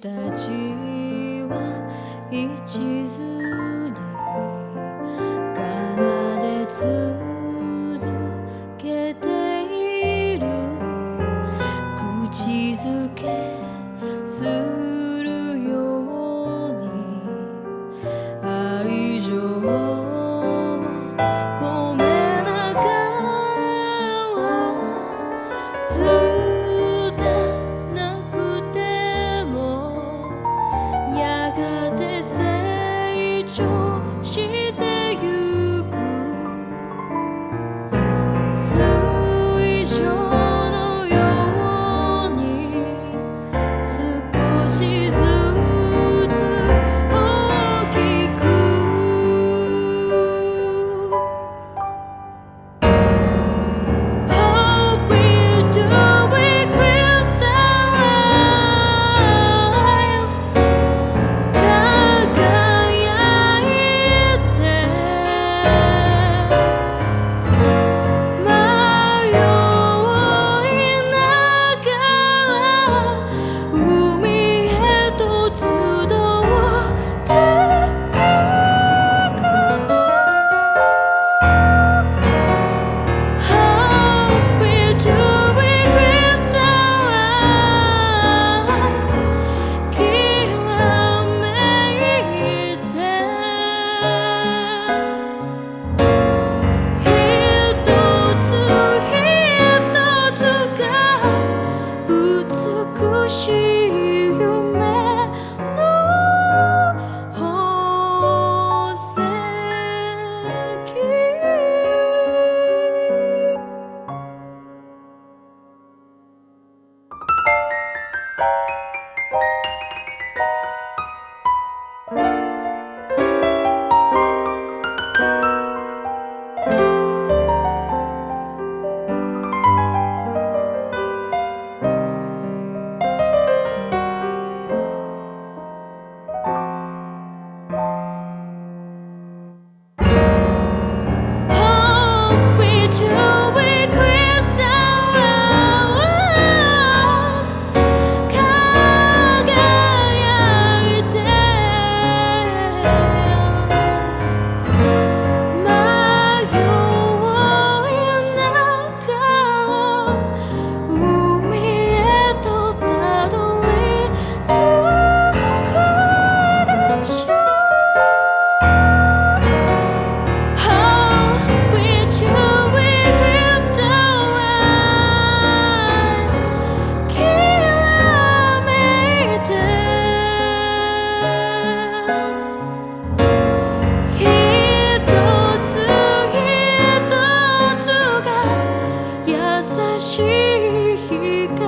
たちは一途に奏で続けている。口づけするように愛情を込めながら伝えなくてもやがて成長してゆく。水晶のように少しずつ大きく。Hope we do it crystallize 輝いて迷いながら海へと集ってゆくの。Hope we do it crystallized きらめいて一つ一つが美しい夢の宝石。Hope we do it crystallized 輝いて迷いながら海へとたどり着くでしょう。Hope we do it crystallize きらめいて一つ一つが優しい光